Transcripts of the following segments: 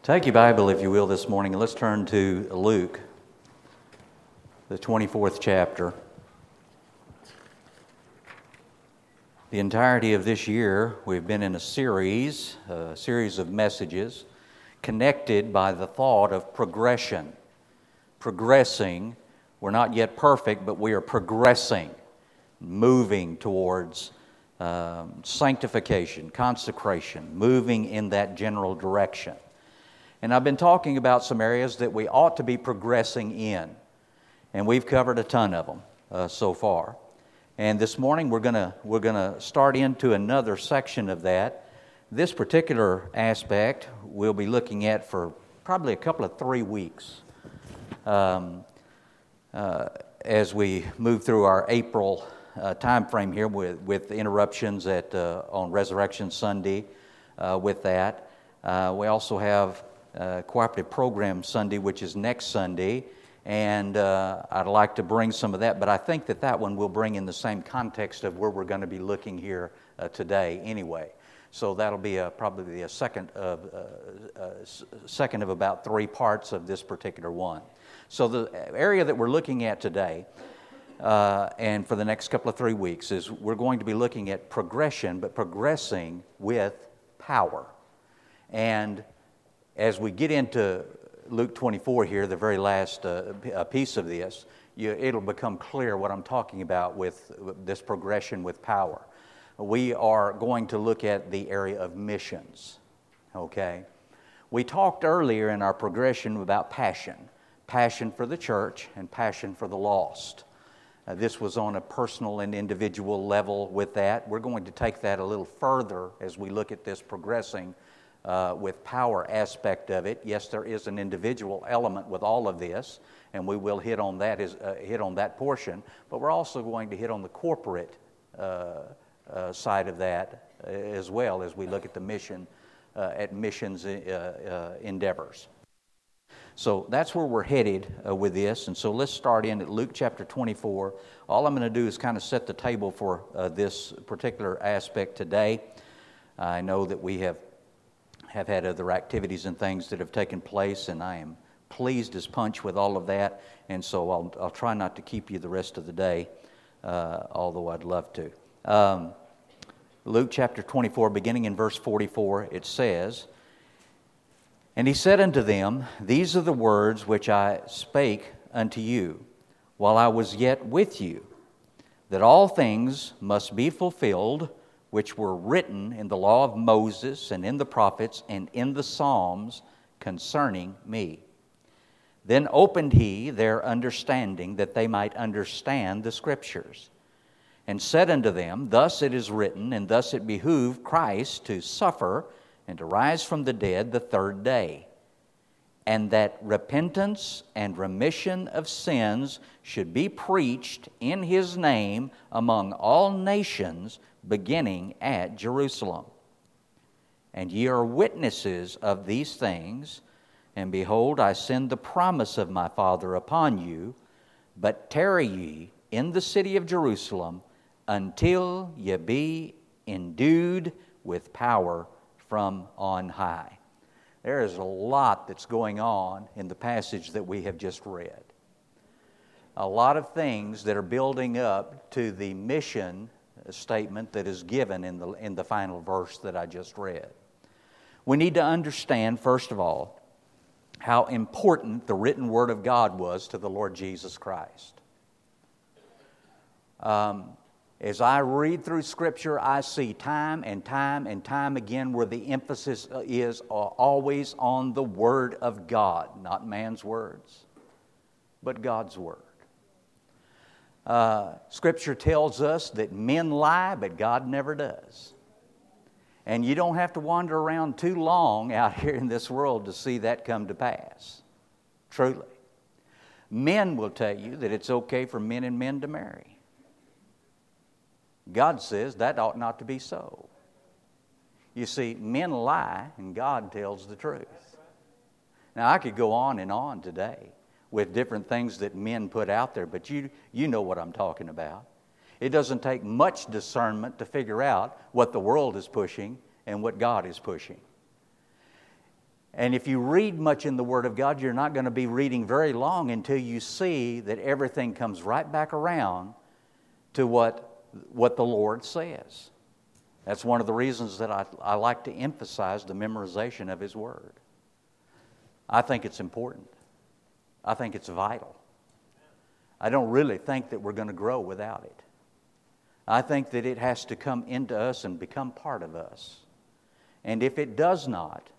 Take your Bible, if you will, this morning, and let's turn to Luke, the 24th chapter. The entirety of this year, we've been in a series of messages connected by the thought of progression. Progressing, we're not yet perfect, but we are progressing, moving towards sanctification, consecration, moving in that general direction. And I've been talking about some areas that we ought to be progressing in. And we've covered a ton of them so far. And this morning we're gonna start into another section of that. This particular aspect we'll be looking at for probably a couple of 3 weeks as we move through our April time frame here with interruptions on Resurrection Sunday with that. We also have Cooperative Program Sunday, which is next Sunday, and I'd like to bring some of that, but I think that one will bring in the same context of where we're going to be looking here today anyway. So that'll be probably a second of about 3 parts of this particular one. So the area that we're looking at today, and for the next couple of 3 weeks, is we're going to be looking at progression, but progressing with power. And as we get into Luke 24 here, the very last piece of this, it'll become clear what I'm talking about with this progression with power. We are going to look at the area of missions, okay? We talked earlier in our progression about passion for the church and passion for the lost. This was on a personal and individual level with that. We're going to take that a little further as we look at this progressing with power aspect of it. Yes, there is an individual element with all of this, and we will hit on that portion. But we're also going to hit on the corporate side of that as well as we look at the missions endeavors. So that's where we're headed with this. And so let's start in at Luke chapter 24. All I'm going to do is kind of set the table for this particular aspect today. I know that we have had other activities and things that have taken place, and I am pleased as punch with all of that, and so I'll try not to keep you the rest of the day, although I'd love to. Luke chapter 24, beginning in verse 44, it says, "And he said unto them, These are the words which I spake unto you, while I was yet with you, that all things must be fulfilled, which were written in the law of Moses and in the prophets and in the Psalms concerning me. Then opened he their understanding, that they might understand the Scriptures, and said unto them, Thus it is written, and thus it behooved Christ to suffer and to rise from the dead the third day, and that repentance and remission of sins should be preached in his name among all nations, beginning at Jerusalem. And ye are witnesses of these things, and behold, I send the promise of my Father upon you, but tarry ye in the city of Jerusalem until ye be endued with power from on high." There is a lot that's going on in the passage that we have just read. A lot of things that are building up to the mission statement that is given in the final verse that I just read. We need to understand, first of all, how important the written Word of God was to the Lord Jesus Christ. As I read through Scripture, I see time and time again where the emphasis is always on the Word of God, not man's words, but God's Word. Scripture tells us that men lie, but God never does. And you don't have to wander around too long out here in this world to see that come to pass. Truly. Men will tell you that it's okay for men and men to marry. God says that ought not to be so. You see, men lie and God tells the truth. Now, I could go on and on today with different things that men put out there, but you know what I'm talking about. It doesn't take much discernment to figure out what the world is pushing and what God is pushing. And if you read much in the Word of God, you're not going to be reading very long until you see that everything comes right back around to what the Lord says. That's one of the reasons that I like to emphasize the memorization of His Word. I think it's important. I think it's vital. I don't really think that we're going to grow without it. I think that it has to come into us and become part of us. And if it does not,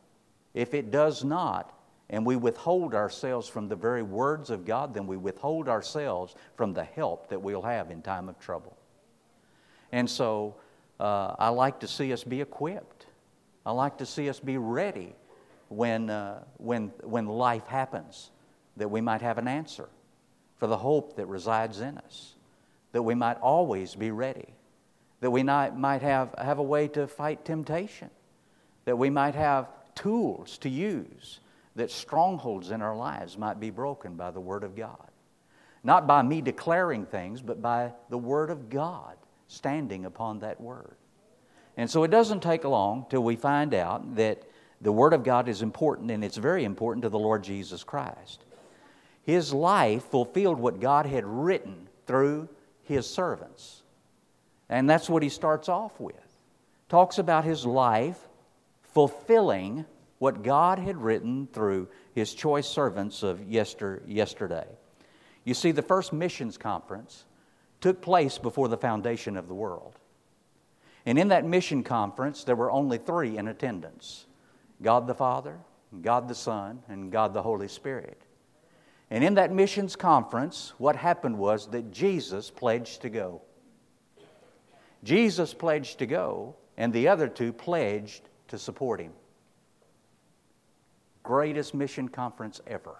and we withhold ourselves from the very words of God, then we withhold ourselves from the help that we'll have in time of trouble. And so I like to see us be equipped. I like to see us be ready when life happens, that we might have an answer for the hope that resides in us, that we might always be ready, that we might have a way to fight temptation, that we might have tools to use, that strongholds in our lives might be broken by the Word of God. Not by me declaring things, but by the Word of God standing upon that Word. And so it doesn't take long till we find out that the Word of God is important, and it's very important to the Lord Jesus Christ. His life fulfilled what God had written through His servants. And that's what he starts off with. Talks about his life fulfilling what God had written through His choice servants of yesterday. You see, the first missions conference took place before the foundation of the world. And in that mission conference, there were only 3 in attendance: God the Father, God the Son, and God the Holy Spirit. And in that missions conference, what happened was that Jesus pledged to go. Jesus pledged to go, and the other 2 pledged to support Him. Greatest mission conference ever.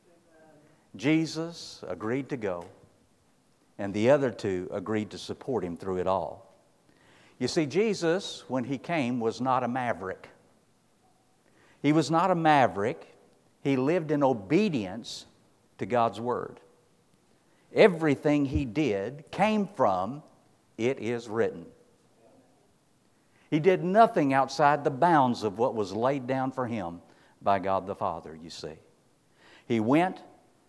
Jesus agreed to go, and the other 2 agreed to support Him through it all. You see, Jesus, when He came, was not a maverick. He was not a maverick. He lived in obedience to God's Word. Everything He did came from, "It is written." He did nothing outside the bounds of what was laid down for Him by God the Father, you see. He went,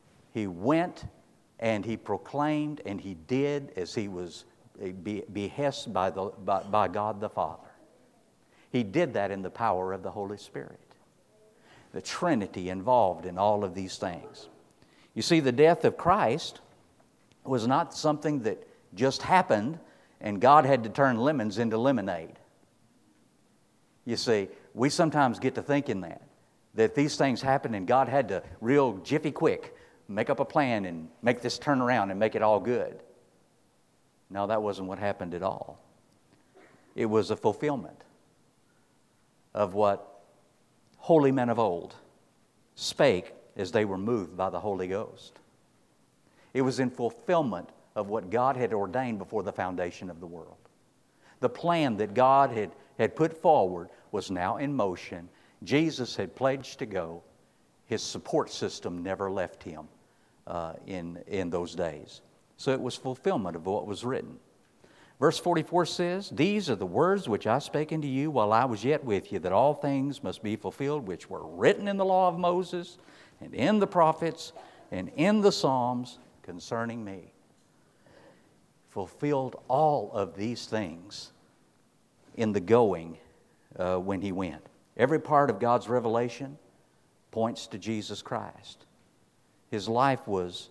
and He proclaimed, and He did as He was behest by God the Father. He did that in the power of the Holy Spirit. The Trinity involved in all of these things. You see, the death of Christ was not something that just happened and God had to turn lemons into lemonade. You see, we sometimes get to thinking that these things happen and God had to real jiffy quick make up a plan and make this turn around and make it all good. No, that wasn't what happened at all. It was a fulfillment of what holy men of old spake as they were moved by the Holy Ghost. It was in fulfillment of what God had ordained before the foundation of the world. The plan that God had put forward was now in motion. Jesus had pledged to go. His support system never left Him in those days. So it was fulfillment of what was written. Verse 44 says, "These are the words which I spake unto you while I was yet with you, that all things must be fulfilled which were written in the law of Moses, and in the prophets, and in the Psalms concerning me." Fulfilled all of these things in the going when He went. Every part of God's revelation points to Jesus Christ. His life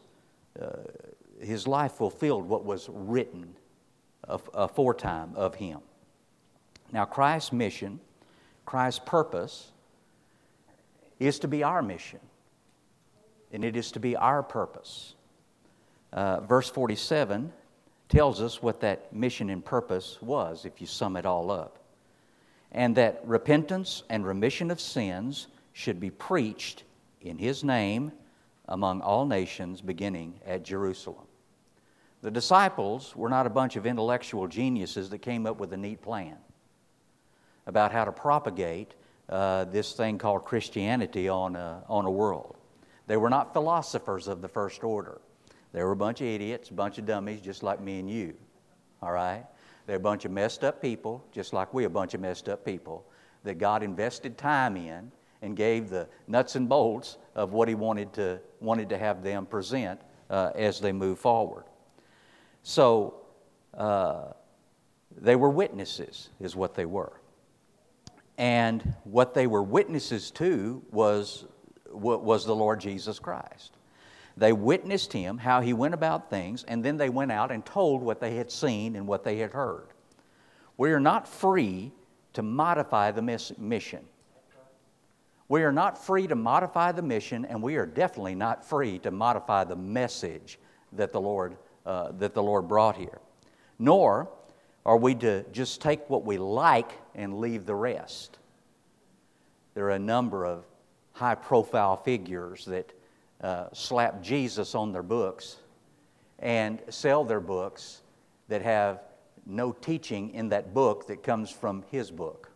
fulfilled what was written aforetime of Him. Now, Christ's mission, Christ's purpose, is to be our mission, and it is to be our purpose. Verse 47 tells us what that mission and purpose was, if you sum it all up. And that repentance and remission of sins should be preached in His name among all nations, beginning at Jerusalem. The disciples were not a bunch of intellectual geniuses that came up with a neat plan about how to propagate this thing called Christianity on a world. They were not philosophers of the first order. They were a bunch of idiots, a bunch of dummies, just like me and you. All right? They're a bunch of messed up people, just like we're a bunch of messed up people, that God invested time in and gave the nuts and bolts of what he wanted to have them present as they move forward. So they were witnesses, is what they were. And what they were witnesses to was the Lord Jesus Christ. They witnessed Him, how He went about things, and then they went out and told what they had seen and what they had heard. We are not free to modify the mission. We are not free to modify the mission, and we are definitely not free to modify the message that the Lord brought here. Nor are we to just take what we like and leave the rest. There are a number of high-profile figures that slap Jesus on their books and sell their books that have no teaching in that book that comes from His book.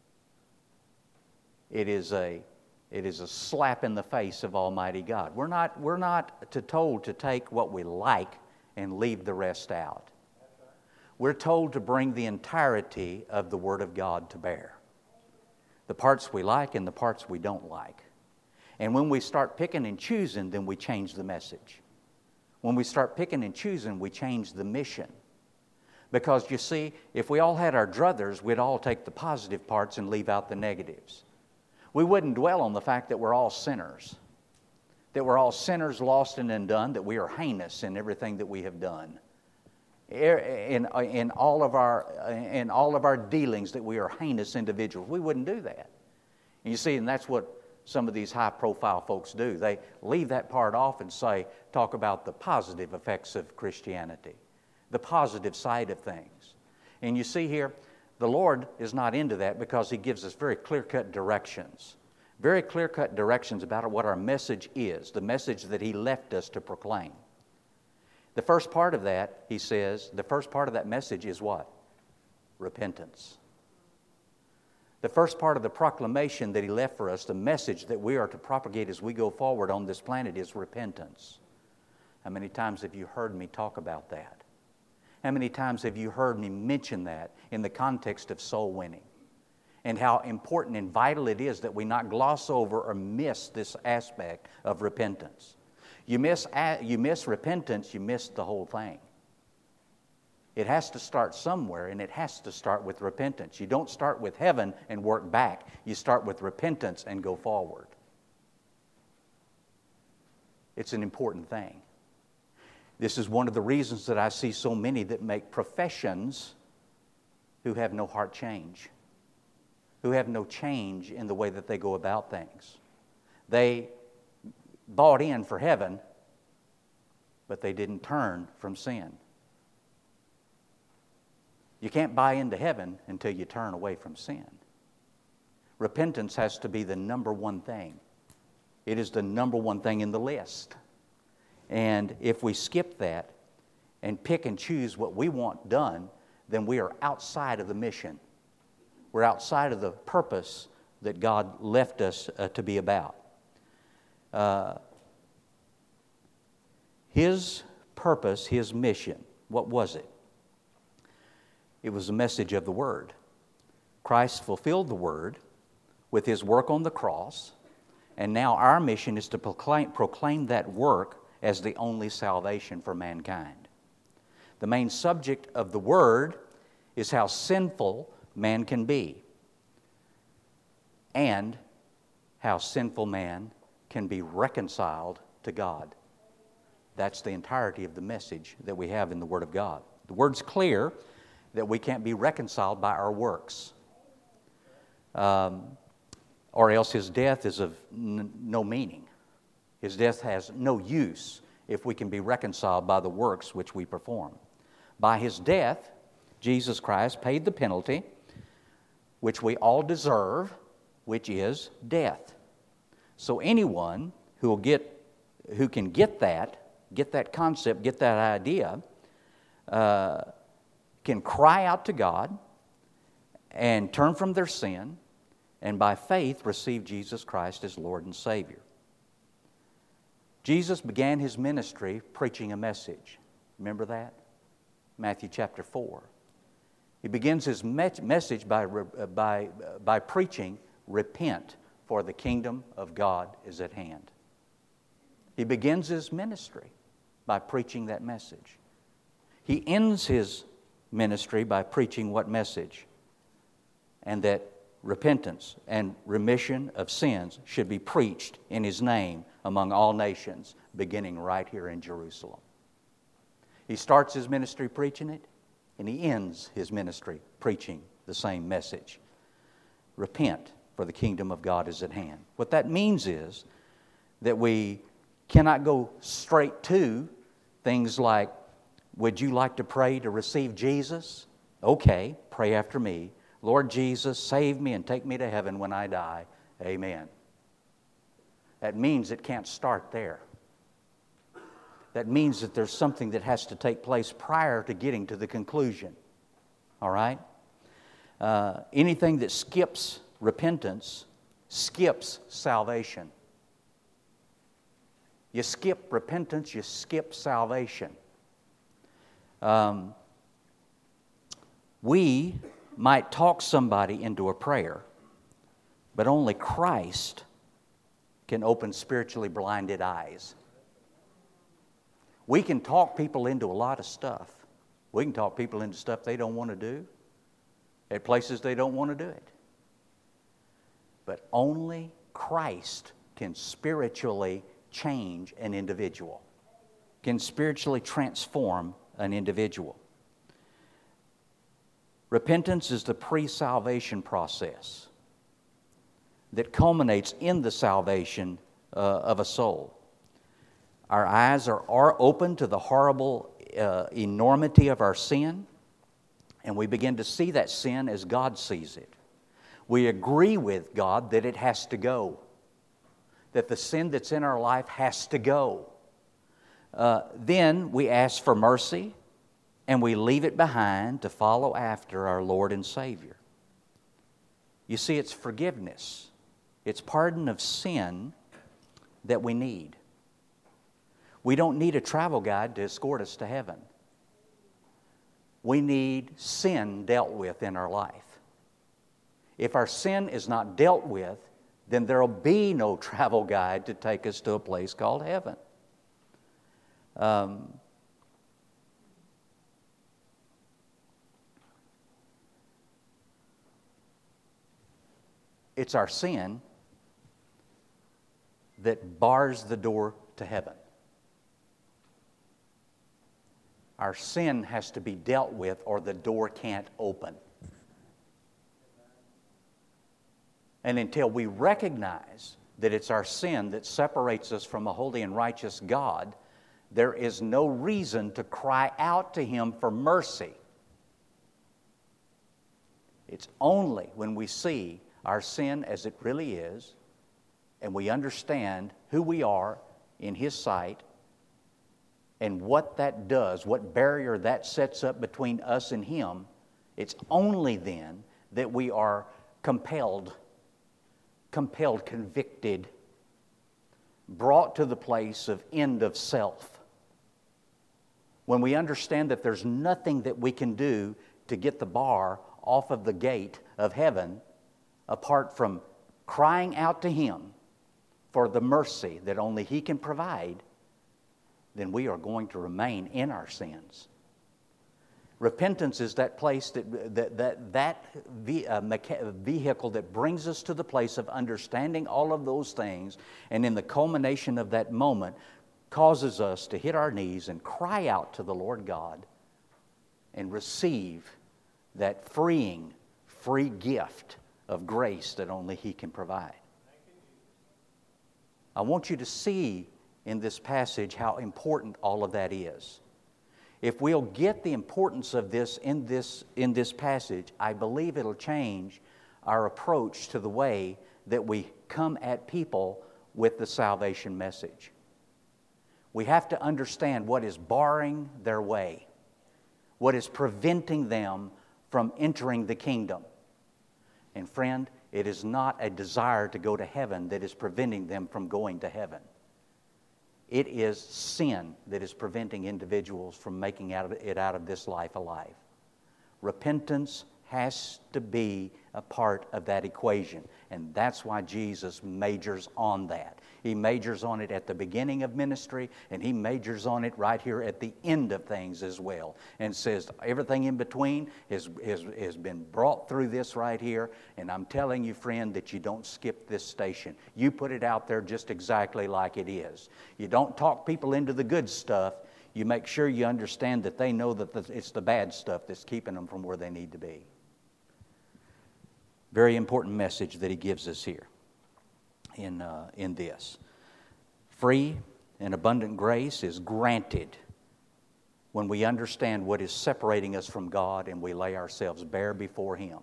It is a slap in the face of Almighty God. We're not told to take what we like and leave the rest out. We're told to bring the entirety of the Word of God to bear. The parts we like and the parts we don't like. And when we start picking and choosing, then we change the message. When we start picking and choosing, we change the mission. Because you see, if we all had our druthers, we'd all take the positive parts and leave out the negatives. We wouldn't dwell on the fact that we're all sinners. That we're all sinners, lost and undone, that we are heinous in everything that we have done. In all of our dealings, that we are heinous individuals. We wouldn't do that. And you see, and that's what some of these high-profile folks do. They leave that part off and talk about the positive effects of Christianity, the positive side of things. And you see here, the Lord is not into that because He gives us very clear-cut directions. Very clear-cut directions about what our message is, the message that He left us to proclaim. The first part of that, He says, the first part of that message is what? Repentance. The first part of the proclamation that He left for us, the message that we are to propagate as we go forward on this planet, is repentance. How many times have you heard me talk about that? How many times have you heard me mention that in the context of soul winning? And how important and vital it is that we not gloss over or miss this aspect of repentance. You miss repentance, you miss the whole thing. It has to start somewhere, and it has to start with repentance. You don't start with heaven and work back. You start with repentance and go forward. It's an important thing. This is one of the reasons that I see so many that make professions who have no heart change, who have no change in the way that they go about things. They bought in for heaven, but they didn't turn from sin. You can't buy into heaven until you turn away from sin. Repentance has to be the number one thing. It is the number one thing in the list. And if we skip that and pick and choose what we want done, then we are outside of the mission. We're outside of the purpose that God left us to be about. His purpose, His mission, what was it? It was the message of the Word. Christ fulfilled the Word with His work on the cross, and now our mission is to proclaim that work as the only salvation for mankind. The main subject of the Word is how sinful man can be and how sinful man can be reconciled to God. That's the entirety of the message that we have in the Word of God. The Word's clear that we can't be reconciled by our works, or else His death is of no meaning. His death has no use if we can be reconciled by the works which we perform. By His death, Jesus Christ paid the penalty which we all deserve, which is death. So anyone who can get that concept, get that idea, can cry out to God and turn from their sin and by faith receive Jesus Christ as Lord and Savior. Jesus began His ministry preaching a message. Remember that? Matthew chapter 4. He begins His message by preaching, repent, for the kingdom of God is at hand. He begins his ministry by preaching that message. He ends his ministry by preaching what message? And that repentance and remission of sins should be preached in his name among all nations, beginning right here in Jerusalem. He starts his ministry preaching it, and he ends his ministry preaching the same message. Repent, for the kingdom of God is at hand. What that means is that we cannot go straight to things like, would you like to pray to receive Jesus? Okay, pray after me. Lord Jesus, save me and take me to heaven when I die. Amen. That means it can't start there. That means that there's something that has to take place prior to getting to the conclusion. All right? Anything that skips repentance skips salvation. You skip repentance, you skip salvation. We might talk somebody into a prayer, but only Christ can open spiritually blinded eyes. We can talk people into a lot of stuff. We can talk people into stuff they don't want to do, at places they don't want to do it. But only Christ can spiritually change an individual, can spiritually transform an individual. Repentance is the pre-salvation process that culminates in the salvation of a soul. Our eyes are open to the horrible enormity of our sin, and we begin to see that sin as God sees it. We agree with God that it has to go, that the sin that's in our life has to go. Then we ask for mercy, and we leave it behind to follow after our Lord and Savior. You see, it's forgiveness. It's pardon of sin that we need. We don't need a travel guide to escort us to heaven. We need sin dealt with in our life. If our sin is not dealt with, then there will be no travel guide to take us to a place called heaven. It's our sin that bars the door to heaven. Our sin has to be dealt with, or the door can't open. And until we recognize that it's our sin that separates us from a holy and righteous God, there is no reason to cry out to Him for mercy. It's only when we see our sin as it really is, and we understand who we are in His sight, and what that does, what barrier that sets up between us and Him, it's only then that we are compelled, convicted, brought to the place of end of self. When we understand that there's nothing that we can do to get the bar off of the gate of heaven apart from crying out to Him for the mercy that only He can provide, then we are going to remain in our sins. Repentance is that place, that vehicle that brings us to the place of understanding all of those things, and in the culmination of that moment causes us to hit our knees and cry out to the Lord God and receive that free gift of grace that only He can provide. I want you to see in this passage how important all of that is. If we'll get the importance of this in this passage, I believe it'll change our approach to the way that we come at people with the salvation message. We have to understand what is barring their way, what is preventing them from entering the kingdom. And friend, it is not a desire to go to heaven that is preventing them from going to heaven. It is sin that is preventing individuals from making it out of this life alive. Repentance has to be a part of that equation. And that's why Jesus majors on that. He majors on it at the beginning of ministry, and He majors on it right here at the end of things as well. And says everything in between has been brought through this right here. And I'm telling you, friend, that you don't skip this station. You put it out there just exactly like it is. You don't talk people into the good stuff. You make sure you understand that they know that it's the bad stuff that's keeping them from where they need to be. Very important message that He gives us here in this. Free and abundant grace is granted when we understand what is separating us from God and we lay ourselves bare before Him.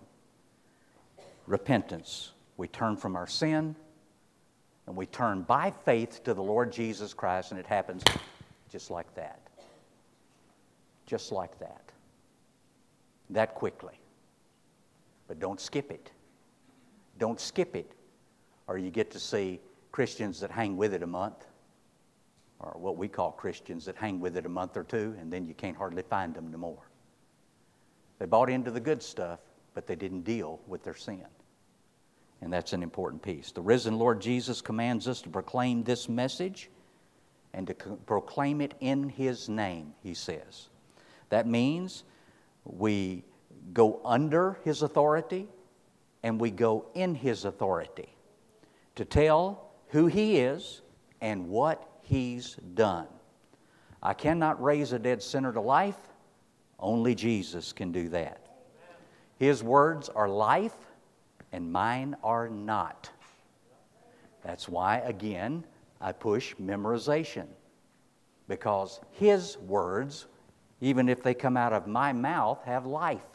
Repentance. We turn from our sin and we turn by faith to the Lord Jesus Christ, and it happens just like that. Just like that. That quickly. But don't skip it. Don't skip it, or you get to see Christians that hang with it a month, or what we call Christians that hang with it a month or two, and then you can't hardly find them no more. They bought into the good stuff, but they didn't deal with their sin. And that's an important piece. The risen Lord Jesus commands us to proclaim this message and to proclaim it in His name, He says. That means we go under His authority and we go in His authority to tell who He is and what He's done. I cannot raise a dead sinner to life. Only Jesus can do that. His words are life and mine are not. That's why, again, I push memorization. Because His words, even if they come out of my mouth, have life.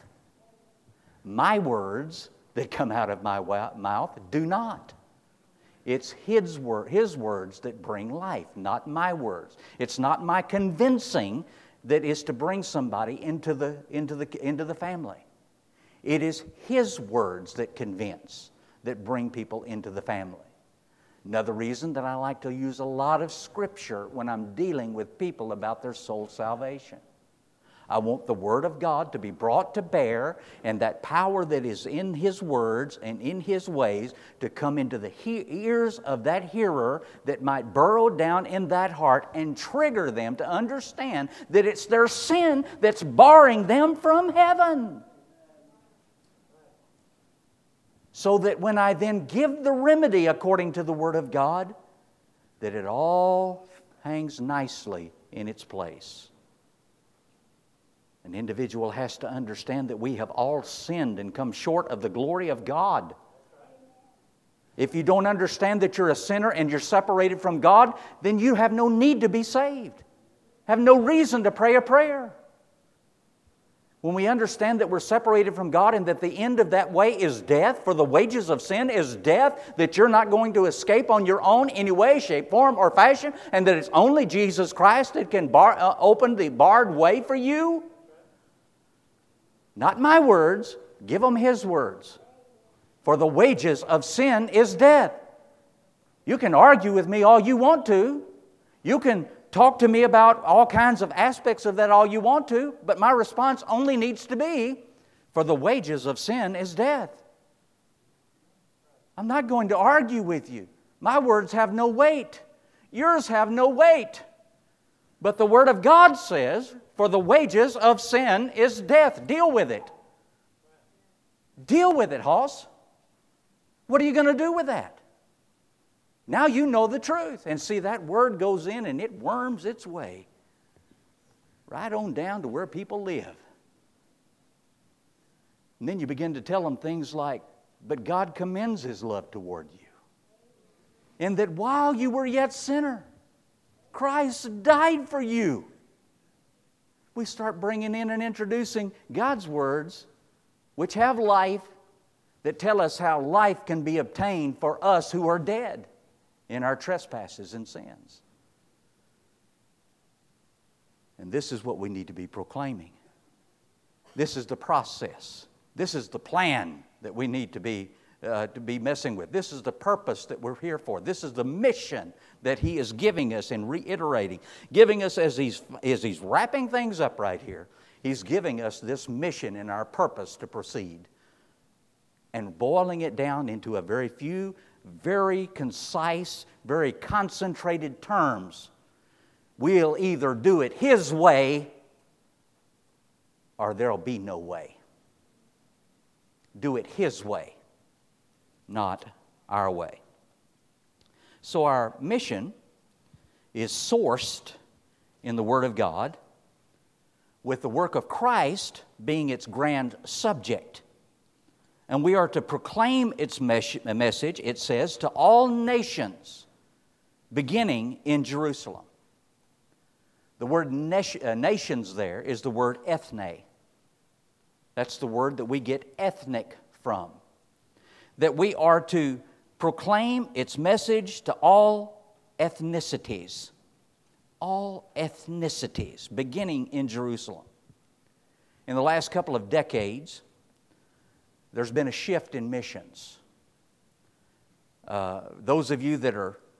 My words that come out of my mouth do not. It's His words that bring life, not my words. It's not my convincing that is to bring somebody into the family. It is His words that convince, that bring people into the family. Another reason that I like to use a lot of Scripture when I'm dealing with people about their soul salvation. I want the Word of God to be brought to bear, and that power that is in His words and in His ways to come into the ears of that hearer, that might burrow down in that heart and trigger them to understand that it's their sin that's barring them from heaven. So that when I then give the remedy according to the Word of God, that it all hangs nicely in its place. An individual has to understand that we have all sinned and come short of the glory of God. If you don't understand that you're a sinner and you're separated from God, then you have no need to be saved. Have no reason to pray a prayer. When we understand that we're separated from God and that the end of that way is death, for the wages of sin is death, that you're not going to escape on your own any way, shape, form, or fashion, and that it's only Jesus Christ that can open the barred way for you. Not my words, give them His words. For the wages of sin is death. You can argue with me all you want to. You can talk to me about all kinds of aspects of that all you want to, but my response only needs to be, for the wages of sin is death. I'm not going to argue with you. My words have no weight. Yours have no weight. But the Word of God says, for the wages of sin is death. Deal with it. Deal with it, Hoss. What are you going to do with that? Now you know the truth. And see, that word goes in and it worms its way right on down to where people live. And then you begin to tell them things like, but God commends His love toward you. And that while you were yet sinner, Christ died for you. We start bringing in and introducing God's words, which have life, that tell us how life can be obtained for us who are dead in our trespasses and sins. And this is what we need to be proclaiming. This is the process. This is the plan that we need to be messing with. This is the purpose that we're here for. This is the mission that He is giving us and reiterating. Giving us as He's wrapping things up right here. He's giving us this mission and our purpose to proceed. And boiling it down into a very few, very concise, very concentrated terms. We'll either do it His way or there'll be no way. Do it His way, not our way. So our mission is sourced in the Word of God, with the work of Christ being its grand subject. And we are to proclaim its message, it says, to all nations, beginning in Jerusalem. The word nations there is the word ethne. That's the word that we get ethnic from. That we are to proclaim its message to all ethnicities. All ethnicities, beginning in Jerusalem. In the last couple of decades, there's been a shift in missions. Those of you that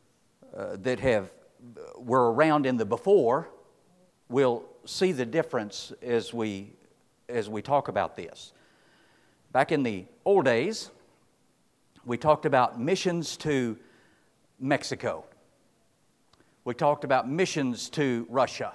were around in the before will see the difference as we talk about this. Back in the old days, we talked about missions to Mexico. We talked about missions to Russia.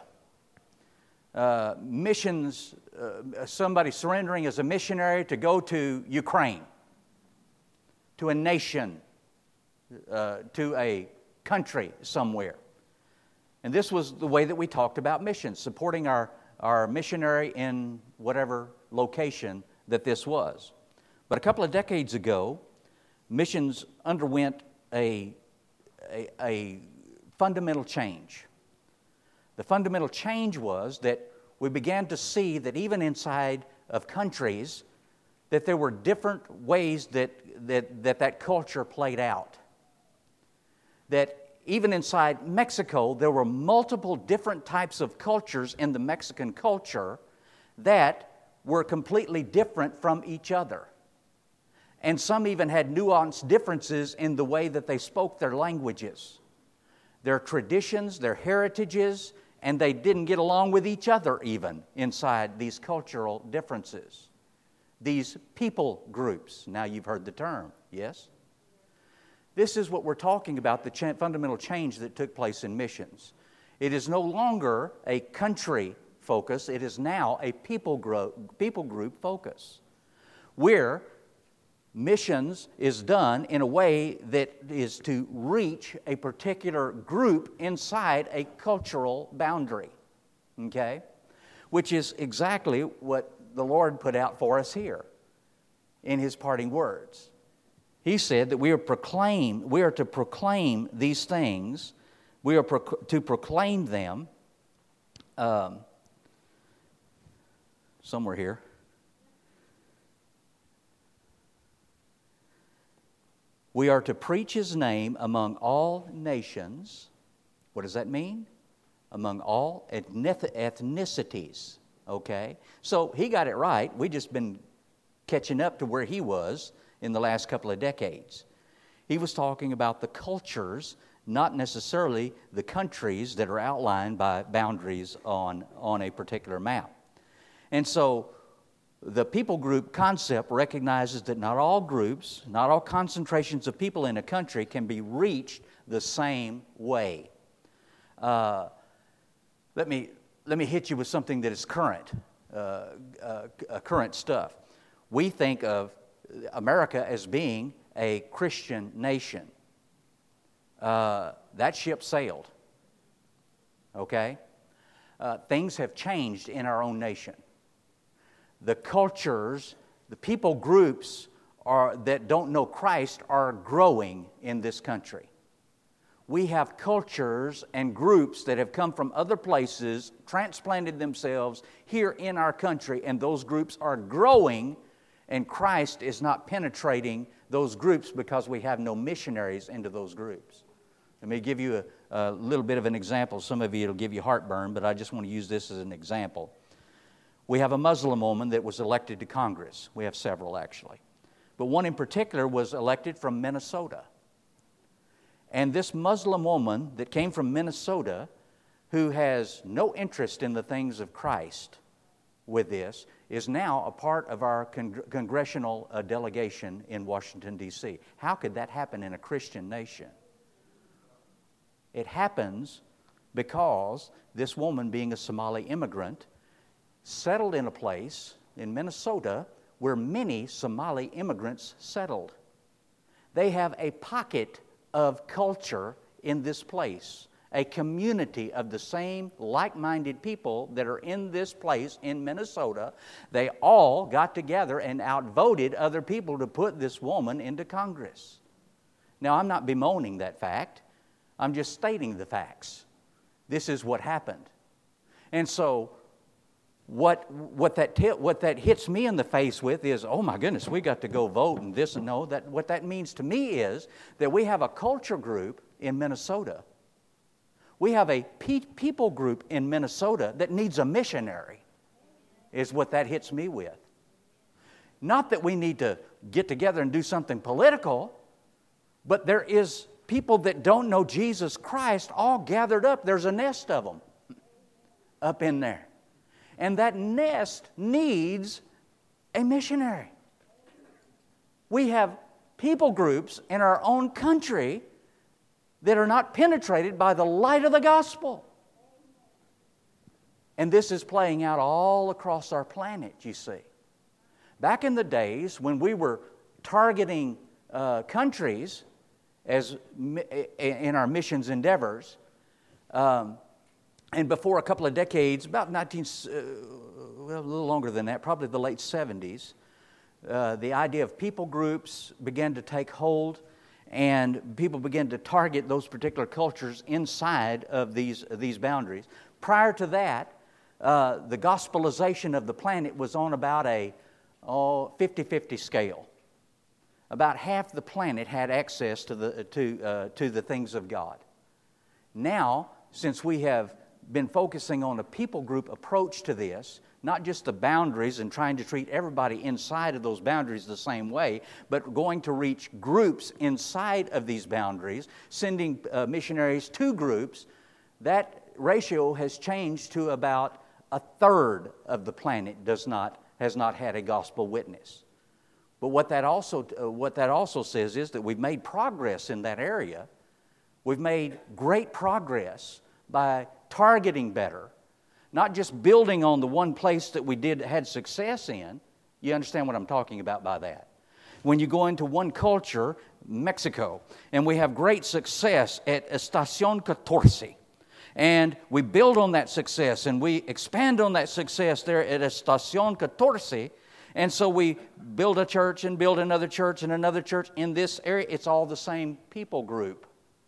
Missions, somebody surrendering as a missionary to go to Ukraine, to a nation, to a country somewhere. And this was the way that we talked about missions, supporting our missionary in whatever location that this was. But a couple of decades ago, missions underwent a fundamental change. The fundamental change was that we began to see that even inside of countries, that there were different ways that culture played out. That even inside Mexico, there were multiple different types of cultures in the Mexican culture that were completely different from each other. And some even had nuanced differences in the way that they spoke their languages, their traditions, their heritages, and they didn't get along with each other even inside these cultural differences. These people groups. Now you've heard the term, yes? This is what we're talking about, the fundamental change that took place in missions. It is no longer a country focus, it is now a people group focus, where missions is done in a way that is to reach a particular group inside a cultural boundary, okay? Which is exactly what the Lord put out for us here in His parting words. He said that we are to proclaim these things, we are to proclaim them, somewhere here. We are to preach His name among all nations. What does that mean? Among all ethnicities. Okay? So He got it right. We've just been catching up to where He was in the last couple of decades. He was talking about the cultures, not necessarily the countries that are outlined by boundaries on a particular map. And so the people group concept recognizes that not all groups, not all concentrations of people in a country can be reached the same way. Let me hit you with something that is current stuff. We think of America as being a Christian nation. That ship sailed. Okay? Things have changed in our own nation. The cultures, the people groups that don't know Christ are growing in this country. We have cultures and groups that have come from other places, transplanted themselves here in our country, and those groups are growing, and Christ is not penetrating those groups because we have no missionaries into those groups. Let me give you a little bit of an example. Some of you it'll give you heartburn, but I just want to use this as an example. We have a Muslim woman that was elected to Congress. We have several, actually. But one in particular was elected from Minnesota. And this Muslim woman that came from Minnesota, who has no interest in the things of Christ, with this, is now a part of our congressional delegation in Washington, D.C. How could that happen in a Christian nation? It happens because this woman, being a Somali immigrant, settled in a place in Minnesota where many Somali immigrants settled. They have a pocket of culture in this place, a community of the same like-minded people that are in this place in Minnesota. They all got together and outvoted other people to put this woman into Congress. Now, I'm not bemoaning that fact. I'm just stating the facts. This is what happened. And so, what that hits me in the face with is, oh my goodness, we got to go vote and this and no. What that means to me is that we have a culture group in Minnesota. We have a people group in Minnesota that needs a missionary, is what that hits me with. Not that we need to get together and do something political, but there is people that don't know Jesus Christ all gathered up. There's a nest of them up in there. And that nest needs a missionary. We have people groups in our own country that are not penetrated by the light of the gospel. And this is playing out all across our planet, you see. Back in the days when we were targeting countries as in our missions endeavors, and before a couple of decades, about a little longer than that, probably the late 70s, the idea of people groups began to take hold, and people began to target those particular cultures inside of these boundaries. Prior to that, the gospelization of the planet was on about a 50-50 scale. About half the planet had access to the things of God. Now, since we have been focusing on a people group approach to this, not just the boundaries and trying to treat everybody inside of those boundaries the same way, but going to reach groups inside of these boundaries, sending missionaries to groups, that ratio has changed to about a third of the planet has not had a gospel witness. But what that also says is that we've made progress in that area. We've made great progress by targeting better, not just building on the one place that we had success in. You understand what I'm talking about by that? When you go into one culture, Mexico, and we have great success at Estación 14, and we build on that success and we expand on that success there at Estación 14, and so we build a church and build another church and another church in this area. It's all the same people group.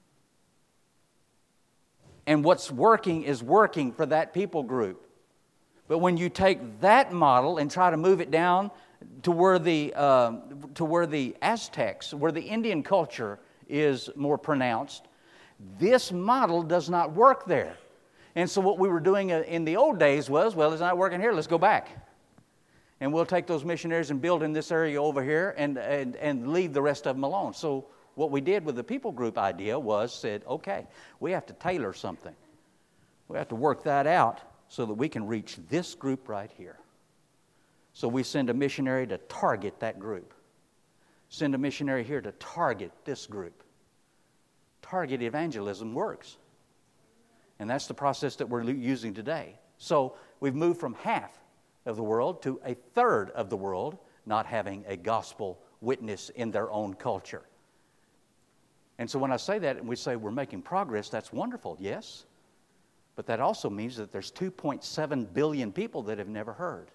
And what's working is working for that people group. But when you take that model and try to move it down to where the Aztecs, where the Indian culture is more pronounced, this model does not work there. And so what we were doing in the old days was, well, it's not working here, let's go back. And we'll take those missionaries and build in this area over here and leave the rest of them alone. So what we did with the people group idea said, okay, we have to tailor something. We have to work that out so that we can reach this group right here. So we send a missionary to target that group. Send a missionary here to target this group. Target evangelism works. And that's the process that we're using today. So we've moved from half of the world to a third of the world not having a gospel witness in their own culture. And so when I say that and we say we're making progress, that's wonderful, yes. But that also means that there's 2.7 billion people that have never heard.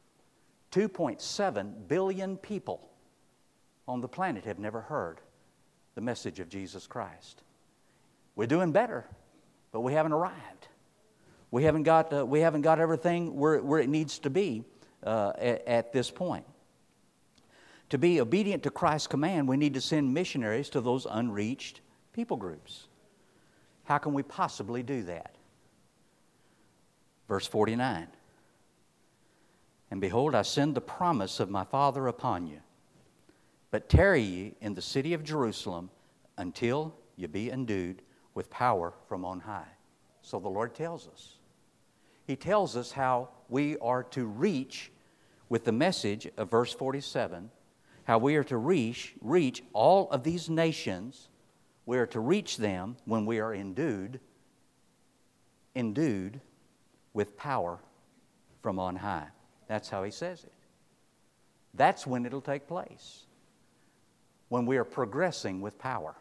2.7 billion people on the planet have never heard the message of Jesus Christ. We're doing better, but we haven't arrived. We haven't got everything where it needs to be at this point. To be obedient to Christ's command, we need to send missionaries to those unreached people groups. How can we possibly do that? Verse 49. And behold, I send the promise of my Father upon you. But tarry ye in the city of Jerusalem until you be endued with power from on high. So the Lord tells us. he tells us how we are to reach with the message of verse 47, how we are to reach all of these nations. We are to reach them when we are endued with power from on high. That's how he says it. That's when it'll take place. When we are progressing with power.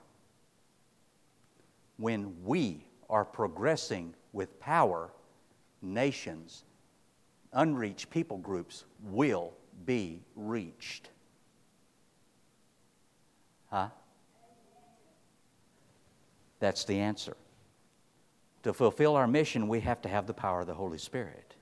When we are progressing with power, nations, unreached people groups will be reached. Huh? That's the answer. To fulfill our mission, we have to have the power of the Holy Spirit.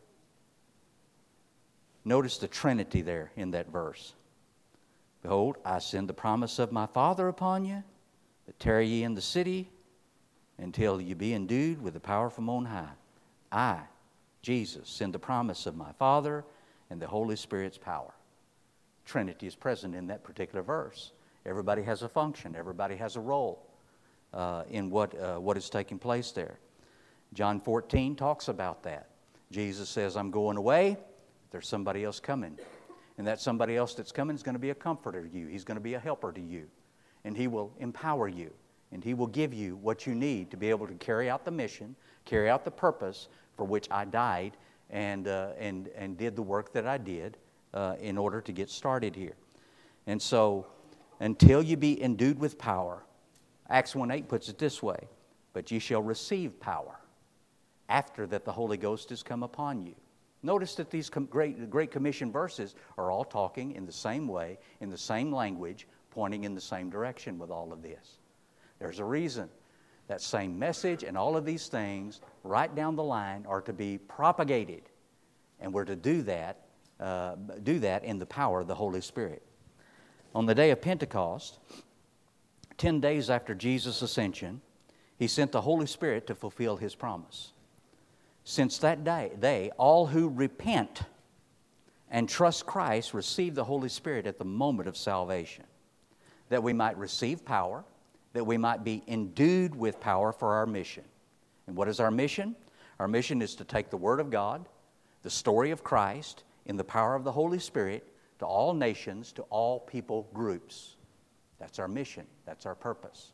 Notice the Trinity there in that verse. Behold, I send the promise of my Father upon you, but tarry ye in the city until you be endued with the power from on high. I, Jesus, send the promise of my Father and the Holy Spirit's power. Trinity is present in that particular verse. Everybody has a function. Everybody has a role in what is taking place there. John 14 talks about that. Jesus says, I'm going away. There's somebody else coming. And that somebody else that's coming is going to be a comforter to you. He's going to be a helper to you. And He will empower you. And He will give you what you need to be able to carry out the mission, carry out the purpose for which I died and did the work that I did in order to get started here. And so, until you be endued with power, Acts 1:8 puts it this way, but ye shall receive power after that the Holy Ghost has come upon you. Notice that these Great Commission verses are all talking in the same way, in the same language, pointing in the same direction with all of this. There's a reason. That same message and all of these things right down the line are to be propagated. And we're to do that in the power of the Holy Spirit. On the day of Pentecost, 10 days after Jesus' ascension, He sent the Holy Spirit to fulfill His promise. Since that day, all who repent and trust Christ receive the Holy Spirit at the moment of salvation, that we might receive power, that we might be endued with power for our mission. And what is our mission? Our mission is to take the Word of God, the story of Christ, in the power of the Holy Spirit, to all nations, to all people groups. That's our mission. That's our purpose.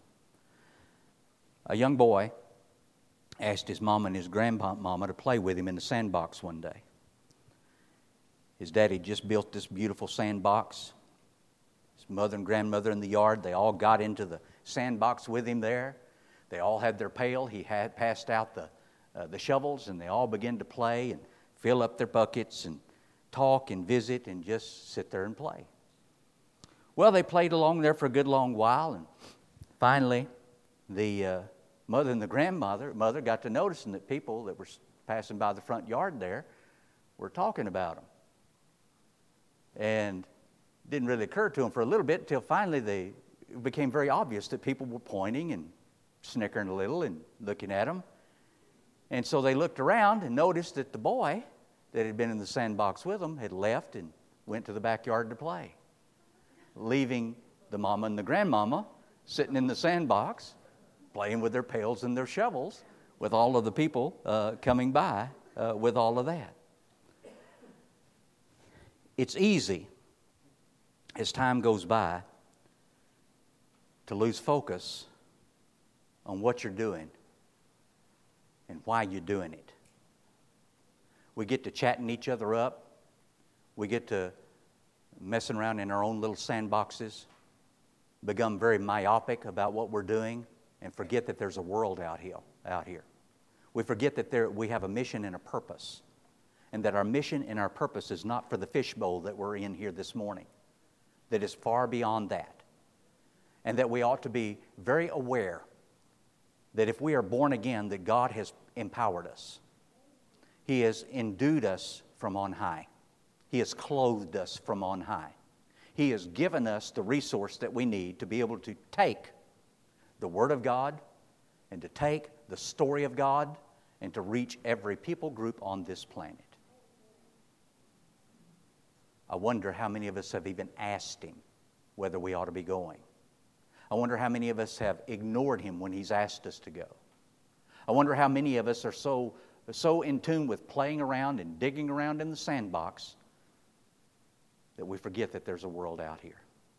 A young boy asked his mom and his grandmama to play with him in the sandbox one day. His daddy just built this beautiful sandbox. His mother and grandmother in the yard, they all got into the sandbox with him there. They all had their pail. He had passed out the shovels, and they all began to play and fill up their buckets and talk and visit and just sit there and play. Well, they played along there for a good long while, and finally the mother and the grandmother got to noticing that people that were passing by the front yard there were talking about them. And it didn't really occur to them for a little bit until finally it became very obvious that people were pointing and snickering a little and looking at them. And so they looked around and noticed that the boy that had been in the sandbox with them had left and went to the backyard to play, leaving the mama and the grandmama sitting in the sandbox, playing with their pails and their shovels, with all of the people coming by with all of that. It's easy, as time goes by, to lose focus on what you're doing and why you're doing it. We get to chatting each other up. We get to messing around in our own little sandboxes, become very myopic about what we're doing, and forget that there's a world out here. We forget that we have a mission and a purpose, and that our mission and our purpose is not for the fishbowl that we're in here this morning, that is far beyond that, and that we ought to be very aware that if we are born again, that God has empowered us. He has endued us from on high. He has clothed us from on high. He has given us the resource that we need to be able to take the Word of God and to take the story of God and to reach every people group on this planet. I wonder how many of us have even asked Him whether we ought to be going. I wonder how many of us have ignored Him when He's asked us to go. I wonder how many of us are so so in tune with playing around and digging around in the sandbox that we forget that there's a world out here.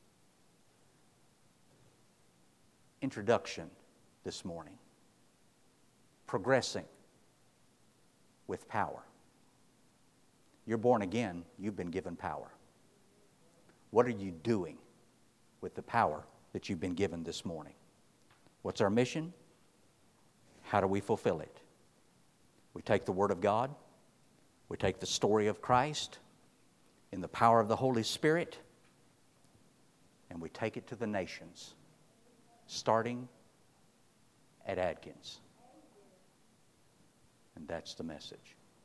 Introduction this morning. Progressing with power. You're born again, you've been given power. What are you doing with the power that you've been given this morning? What's our mission? How do we fulfill it? We take the Word of God, we take the story of Christ in the power of the Holy Spirit, and we take it to the nations, starting at Adkins. And that's the message.